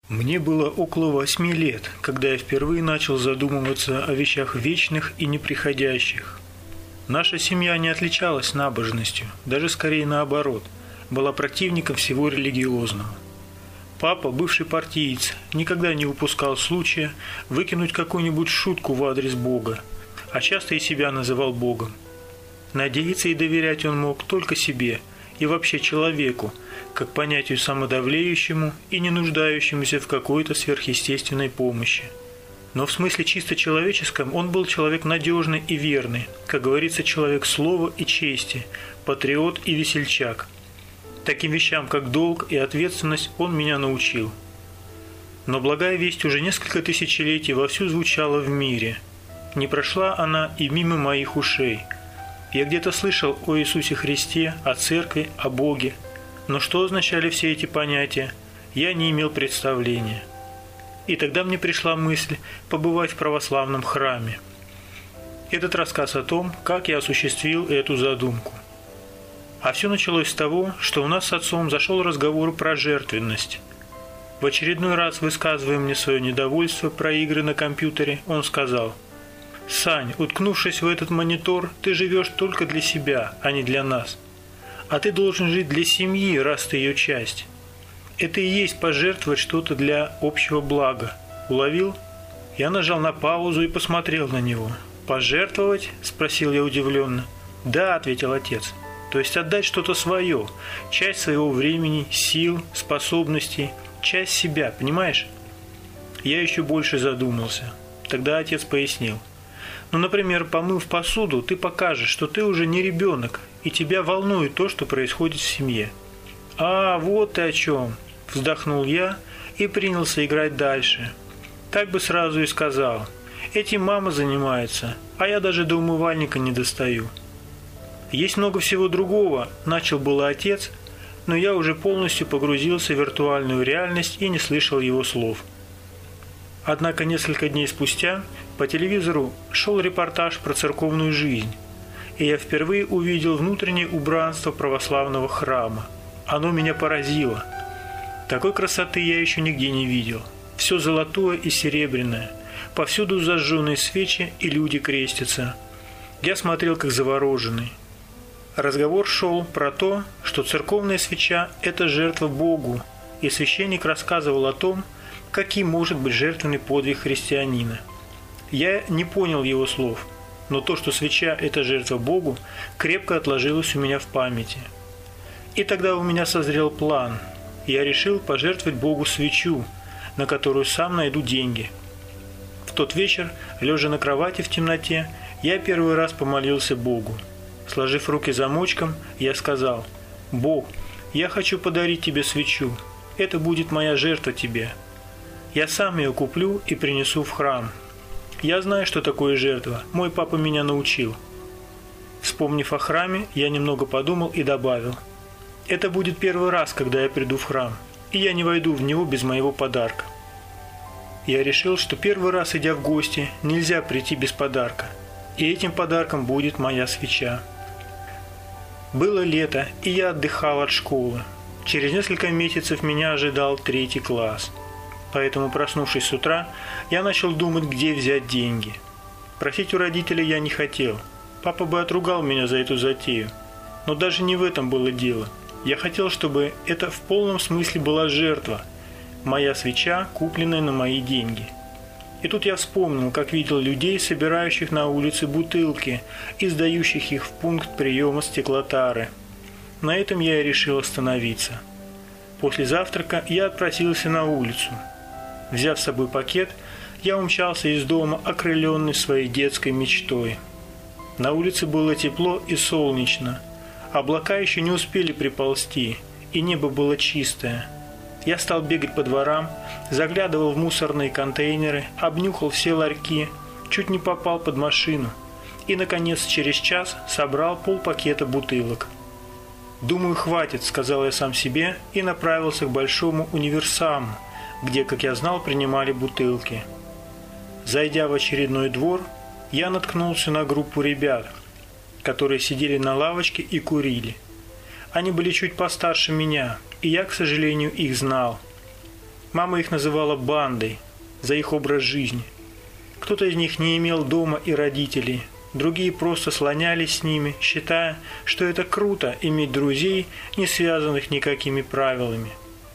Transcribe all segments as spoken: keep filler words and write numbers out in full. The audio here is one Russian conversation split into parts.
Мне было около восьми лет, когда я впервые начал задумываться о вещах вечных и неприходящих. Наша семья не отличалась набожностью, даже скорее наоборот, была противником всего религиозного. Папа, бывший партиец, никогда не упускал случая выкинуть какую-нибудь шутку в адрес Бога, а часто и себя называл Богом. Надеяться и доверять он мог только себе и вообще человеку, как понятию самодовлеющему и не нуждающемуся в какой-то сверхъестественной помощи. Но в смысле чисто человеческом он был человек надежный и верный, как говорится, человек слова и чести, патриот и весельчак. Таким вещам, как долг и ответственность, он меня научил. Но благая весть уже несколько тысячелетий вовсю звучала в мире. Не прошла она и мимо моих ушей. Я где-то слышал о Иисусе Христе, о Церкви, о Боге. Но что означали все эти понятия, я не имел представления. И тогда мне пришла мысль побывать в православном храме. Этот рассказ о том, как я осуществил эту задумку. А все началось с того, что у нас с отцом зашел разговор про жертвенность. В очередной раз, высказывая мне свое недовольство про игры на компьютере, он сказал: «Сань, уткнувшись в этот монитор, ты живешь только для себя, а не для нас. А ты должен жить для семьи, раз ты ее часть. Это и есть пожертвовать что-то для общего блага. Уловил?» Я нажал на паузу и посмотрел на него. «Пожертвовать?» – спросил я удивленно. «Да», – ответил отец. «То есть отдать что-то свое, часть своего времени, сил, способностей, часть себя, понимаешь?» Я еще больше задумался. Тогда отец пояснил. «Ну, например, помыв посуду, ты покажешь, что ты уже не ребенок, и тебя волнует то, что происходит в семье». «А, вот ты о чем!» – вздохнул я и принялся играть дальше. Так бы сразу и сказал. «Этим мама занимается, а я даже до умывальника не достаю». «Есть много всего другого», – начал было отец, но я уже полностью погрузился в виртуальную реальность и не слышал его слов. Однако несколько дней спустя по телевизору шел репортаж про церковную жизнь, и я впервые увидел внутреннее убранство православного храма. Оно меня поразило. Такой красоты я еще нигде не видел. Все золотое и серебряное, повсюду зажженные свечи и люди крестятся. Я смотрел как завороженный. Разговор шел про то, что церковная свеча – это жертва Богу, и священник рассказывал о том, каким может быть жертвенный подвиг христианина. Я не понял его слов, но то, что свеча – это жертва Богу, крепко отложилось у меня в памяти. И тогда у меня созрел план. Я решил пожертвовать Богу свечу, на которую сам найду деньги. В тот вечер, лежа на кровати в темноте, я первый раз помолился Богу. Сложив руки замочком, я сказал: «Бог, я хочу подарить тебе свечу. Это будет моя жертва тебе. Я сам ее куплю и принесу в храм. Я знаю, что такое жертва. Мой папа меня научил». Вспомнив о храме, я немного подумал и добавил: «Это будет первый раз, когда я приду в храм, и я не войду в него без моего подарка». Я решил, что первый раз, идя в гости, нельзя прийти без подарка, и этим подарком будет моя свеча. Было лето, и я отдыхал от школы. Через несколько месяцев меня ожидал третий класс. Поэтому, проснувшись с утра, я начал думать, где взять деньги. Просить у родителей я не хотел. Папа бы отругал меня за эту затею. Но даже не в этом было дело. Я хотел, чтобы это в полном смысле была жертва. Моя свеча, купленная на мои деньги. И тут я вспомнил, как видел людей, собирающих на улице бутылки и сдающих их в пункт приема стеклотары. На этом я и решил остановиться. После завтрака я отпросился на улицу. Взяв с собой пакет, я умчался из дома, окрыленный своей детской мечтой. На улице было тепло и солнечно. Облака еще не успели приползти, и небо было чистое. Я стал бегать по дворам, заглядывал в мусорные контейнеры, обнюхал все ларьки, чуть не попал под машину и, наконец, через час собрал полпакета бутылок. «Думаю, хватит», — сказал я сам себе и направился к большому универсаму, где, как я знал, принимали бутылки. Зайдя в очередной двор, я наткнулся на группу ребят, которые сидели на лавочке и курили. Они были чуть постарше меня, и я, к сожалению, их знал. Мама их называла бандой за их образ жизни. Кто-то из них не имел дома и родителей, другие просто слонялись с ними, считая, что это круто иметь друзей, не связанных никакими правилами.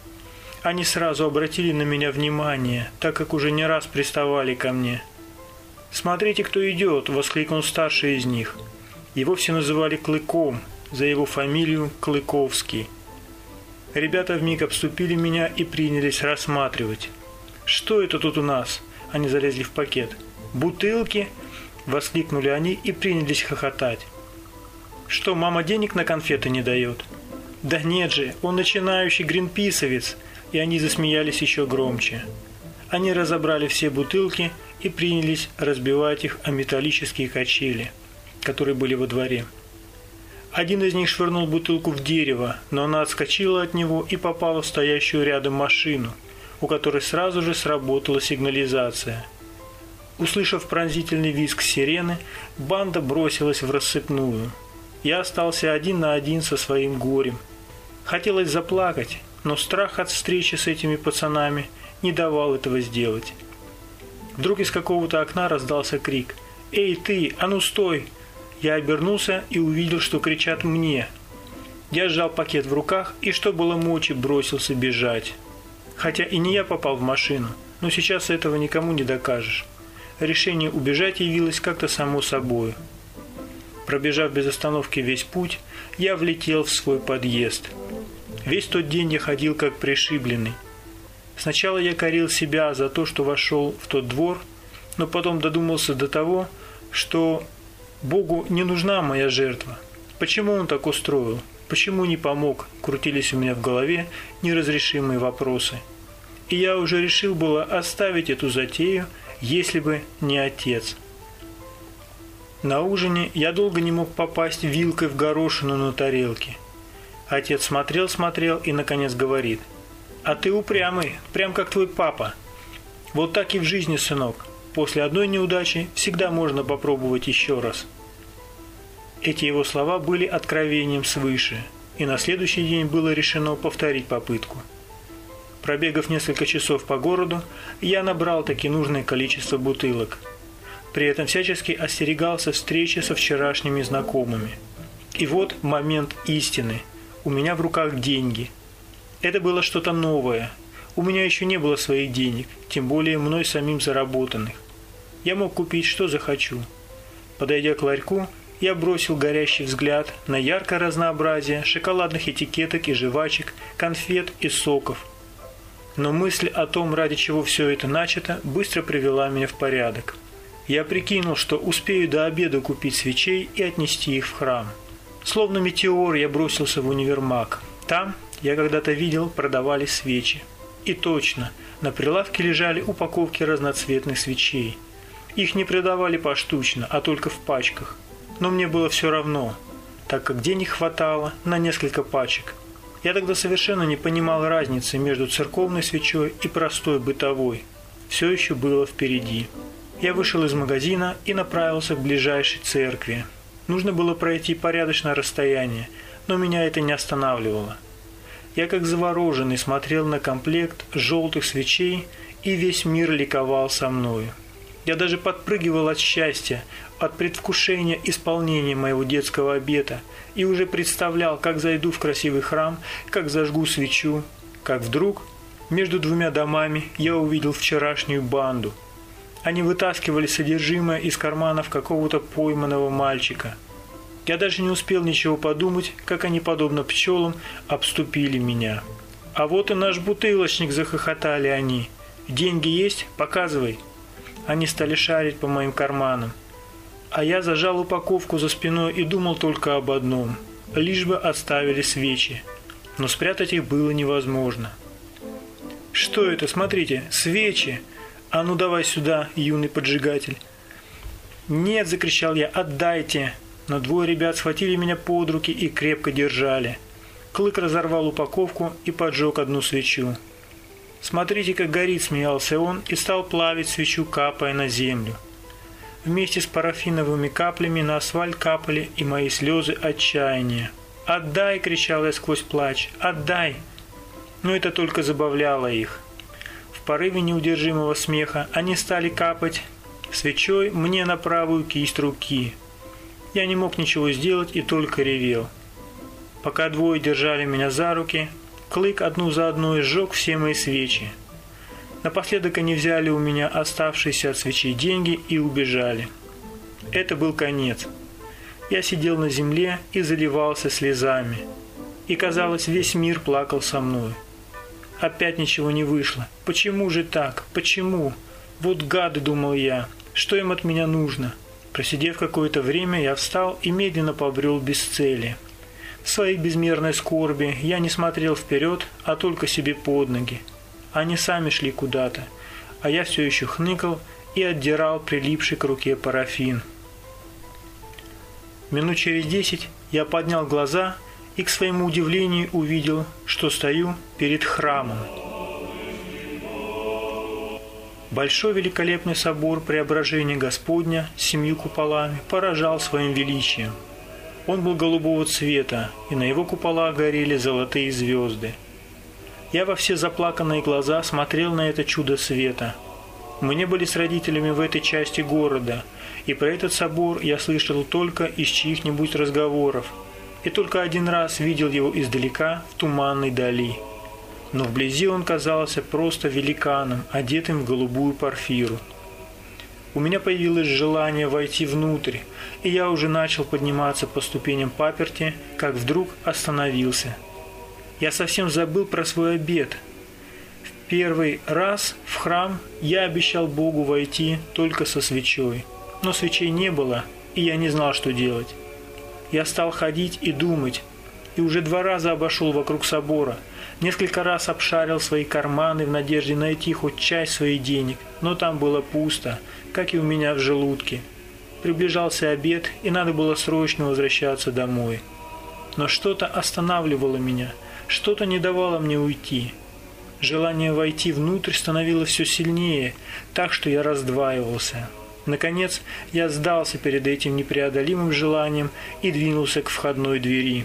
Они сразу обратили на меня внимание, так как уже не раз приставали ко мне. «Смотрите, кто идет!» – воскликнул старший из них. Его все называли Клыком, за его фамилию Клыковский. Ребята вмиг обступили меня и принялись рассматривать. «Что это тут у нас?» Они залезли в пакет. «Бутылки?» – воскликнули они и принялись хохотать. «Что, мама денег на конфеты не дает?» «Да нет же, он начинающий гринписовец!» И они засмеялись еще громче. Они разобрали все бутылки и принялись разбивать их о металлические качели, которые были во дворе. Один из них швырнул бутылку в дерево, но она отскочила от него и попала в стоящую рядом машину, у которой сразу же сработала сигнализация. Услышав пронзительный визг сирены, банда бросилась в рассыпную. Я остался один на один со своим горем. Хотелось заплакать, но страх от встречи с этими пацанами не давал этого сделать. Вдруг из какого-то окна раздался крик: «Эй ты, а ну стой!» Я обернулся и увидел, что кричат мне. Я сжал пакет в руках и, что было мочи, бросился бежать. Хотя и не я попал в машину, но сейчас этого никому не докажешь. Решение убежать явилось как-то само собой. Пробежав без остановки весь путь, я влетел в свой подъезд. Весь тот день я ходил как пришибленный. Сначала я корил себя за то, что вошел в тот двор, но потом додумался до того, что Богу не нужна моя жертва. Почему он так устроил? Почему не помог? Крутились у меня в голове неразрешимые вопросы. И я уже решил было оставить эту затею, если бы не отец. На ужине я долго не мог попасть вилкой в горошину на тарелке. Отец смотрел-смотрел и, наконец, говорит: «А ты упрямый, прям как твой папа. Вот так и в жизни, сынок. После одной неудачи всегда можно попробовать еще раз». Эти его слова были откровением свыше, и на следующий день было решено повторить попытку. Пробегав несколько часов по городу, я набрал таки нужное количество бутылок. При этом всячески остерегался встречи со вчерашними знакомыми. И вот момент истины. У меня в руках деньги. Это было что-то новое. У меня еще не было своих денег, тем более мной самим заработанных. Я мог купить, что захочу. Подойдя к ларьку, я бросил горящий взгляд на яркое разнообразие шоколадных этикеток и жвачек, конфет и соков. Но мысль о том, ради чего все это начато, быстро привела меня в порядок. Я прикинул, что успею до обеда купить свечей и отнести их в храм. Словно метеор я бросился в универмаг. Там, я когда-то видел, продавали свечи. И точно, на прилавке лежали упаковки разноцветных свечей. Их не продавали поштучно, а только в пачках. Но мне было все равно, так как денег хватало на несколько пачек. Я тогда совершенно не понимал разницы между церковной свечой и простой бытовой. Все еще было впереди. Я вышел из магазина и направился к ближайшей церкви. Нужно было пройти порядочное расстояние, но меня это не останавливало. Я как завороженный смотрел на комплект желтых свечей, и весь мир ликовал со мною. Я даже подпрыгивал от счастья, от предвкушения исполнения моего детского обета, и уже представлял, как зайду в красивый храм, как зажгу свечу, как вдруг между двумя домами я увидел вчерашнюю банду. Они вытаскивали содержимое из карманов какого-то пойманного мальчика. Я даже не успел ничего подумать, как они, подобно пчелам, обступили меня. «А вот и наш бутылочник!» – захохотали они. «Деньги есть? Показывай!» Они стали шарить по моим карманам. А я зажал упаковку за спиной и думал только об одном – лишь бы оставили свечи. Но спрятать их было невозможно. «Что это? Смотрите, свечи! А ну давай сюда, юный поджигатель!» «Нет!» – закричал я. «Отдайте!» Но двое ребят схватили меня под руки и крепко держали. Клык разорвал упаковку и поджег одну свечу. «Смотрите, как горит!» – смеялся он и стал плавить свечу, капая на землю. Вместе с парафиновыми каплями на асфальт капали и мои слезы отчаяния. «Отдай!» – кричал я сквозь плач. «Отдай!» Но это только забавляло их. В порыве неудержимого смеха они стали капать свечой мне на правую кисть руки. Я не мог ничего сделать и только ревел. Пока двое держали меня за руки, Клык одну за одной сжег все мои свечи. Напоследок они взяли у меня оставшиеся от свечей деньги и убежали. Это был конец. Я сидел на земле и заливался слезами. И, казалось, весь мир плакал со мной. Опять ничего не вышло. Почему же так? Почему? Вот гады, думал я. Что им от меня нужно? Просидев какое-то время, я встал и медленно побрел без цели. В своей безмерной скорби я не смотрел вперед, а только себе под ноги. Они сами шли куда-то, а я все еще хныкал и отдирал прилипший к руке парафин. Минут через десять я поднял глаза и, к своему удивлению, увидел, что стою перед храмом. Большой великолепный собор Преображения Господня с семью куполами поражал своим величием. Он был голубого цвета, и на его куполах горели золотые звезды. Я во все заплаканные глаза смотрел на это чудо света. Мы не были с родителями в этой части города, и про этот собор я слышал только из чьих-нибудь разговоров, и только один раз видел его издалека в туманной дали. Но вблизи он казался просто великаном, одетым в голубую парфиру. У меня появилось желание войти внутрь, и я уже начал подниматься по ступеням паперти, как вдруг остановился. Я совсем забыл про свой обет. В первый раз в храм я обещал Богу войти только со свечой, но свечей не было, и я не знал, что делать. Я стал ходить и думать, и уже два раза обошел вокруг собора, несколько раз обшарил свои карманы в надежде найти хоть часть своих денег, но там было пусто, как и у меня в желудке. Приближался обед, и надо было срочно возвращаться домой. Но что-то останавливало меня, что-то не давало мне уйти. Желание войти внутрь становилось все сильнее, так что я раздваивался. Наконец, я сдался перед этим непреодолимым желанием и двинулся к входной двери.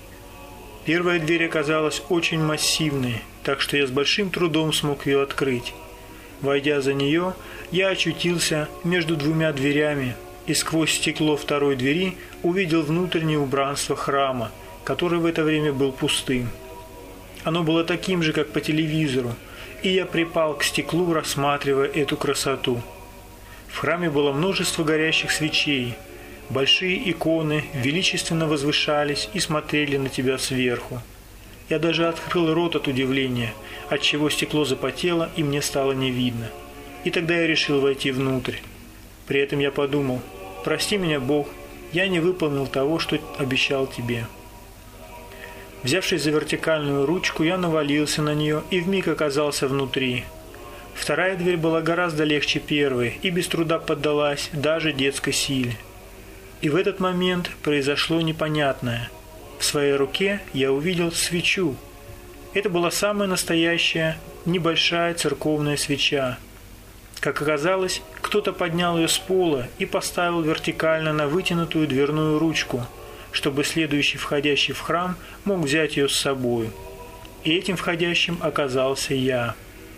Первая дверь оказалась очень массивной, так что я с большим трудом смог ее открыть. Войдя за нее, я очутился между двумя дверями и сквозь стекло второй двери увидел внутреннее убранство храма, который в это время был пустым. Оно было таким же, как по телевизору, и я припал к стеклу, рассматривая эту красоту. В храме было множество горящих свечей. Большие иконы величественно возвышались и смотрели на тебя сверху. Я даже открыл рот от удивления, отчего стекло запотело и мне стало не видно. И тогда я решил войти внутрь. При этом я подумал: «Прости меня, Бог, я не выполнил того, что обещал тебе». Взявшись за вертикальную ручку, я навалился на нее и вмиг оказался внутри. Вторая дверь была гораздо легче первой и без труда поддалась даже детской силе. И в этот момент произошло непонятное. В своей руке я увидел свечу. Это была самая настоящая, небольшая церковная свеча. Как оказалось, кто-то поднял ее с пола и поставил вертикально на вытянутую дверную ручку, чтобы следующий входящий в храм мог взять ее с собой. И этим входящим оказался я.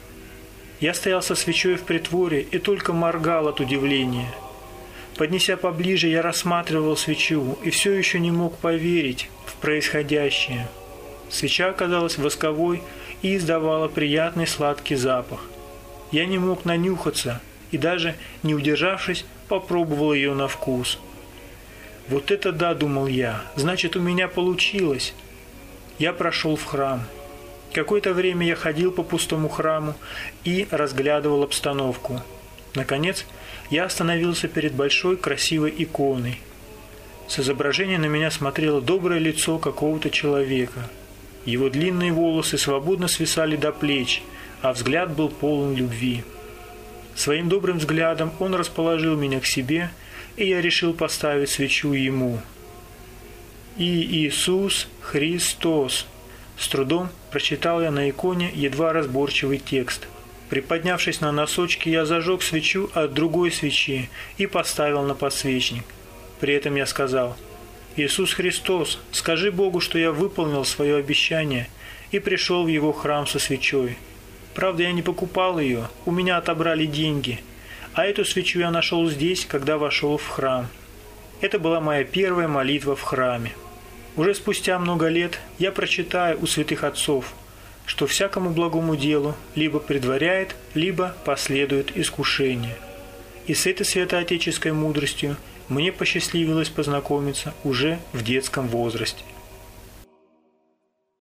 Я стоял со свечой в притворе и только моргал от удивления. Поднеся поближе, я рассматривал свечу и все еще не мог поверить в происходящее. Свеча оказалась восковой и издавала приятный сладкий запах. Я не мог нанюхаться и даже, не удержавшись, попробовал ее на вкус. «Вот это да», — думал я, — «значит, у меня получилось». Я прошел в храм. Какое-то время я ходил по пустому храму и разглядывал обстановку. Наконец, я остановился перед большой красивой иконой. С изображения на меня смотрело доброе лицо какого-то человека. Его длинные волосы свободно свисали до плеч, а взгляд был полон любви. Своим добрым взглядом он расположил меня к себе, и я решил поставить свечу ему. «И Иисус Христос», — с трудом прочитал я на иконе едва разборчивый текст. Приподнявшись на носочки, я зажег свечу от другой свечи и поставил на подсвечник. При этом я сказал: «Иисус Христос, скажи Богу, что я выполнил свое обещание и пришел в Его храм со свечой. Правда, я не покупал ее, у меня отобрали деньги. А эту свечу я нашел здесь, когда вошел в храм. Это была моя первая молитва в храме. Уже спустя много лет я прочитаю у святых отцов, что всякому благому делу либо предваряет, либо последует искушение. И с этой святоотеческой мудростью мне посчастливилось познакомиться уже в детском возрасте.